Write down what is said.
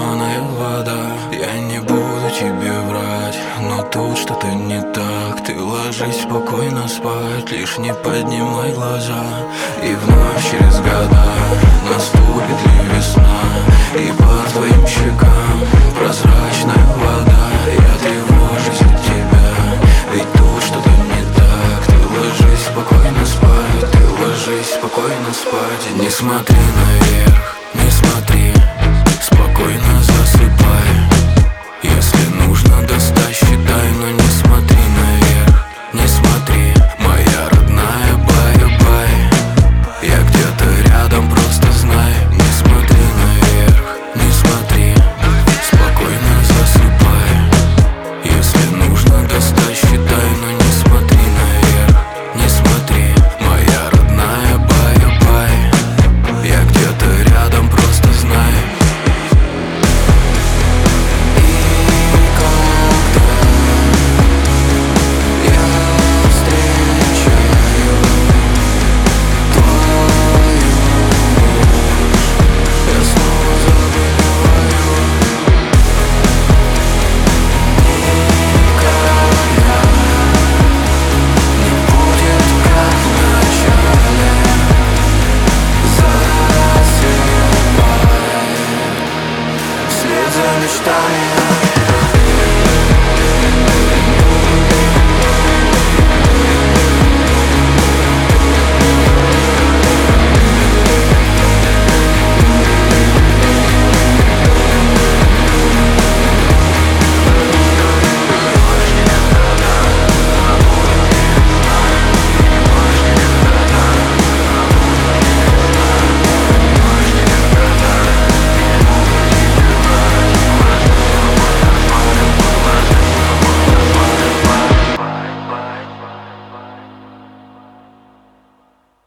соленая вода. Я не буду тебе врать, но тут что-то не так. Ты ложись спокойно спать, лишь не поднимай глаза. И вновь через года наступит ли весна, и по твоим щекам прозрачная вода. Я тревожусь от тебя, ведь тут что-то не так. Ты ложись спокойно спать, ты ложись спокойно спать. И не смотри наверх, не смотри, спокойно засыпай. Если нужно, достать считай, но не смотри наверх, не смотри, моя родная, бай-бай. Я где-то рядом, просто знай. Не смотри наверх, не смотри, спокойно засыпай. Если нужно, достать считай, но не смотри наверх, не смотри, моя родная, бай-бай. Я где-то рядом, просто знай. За мечтами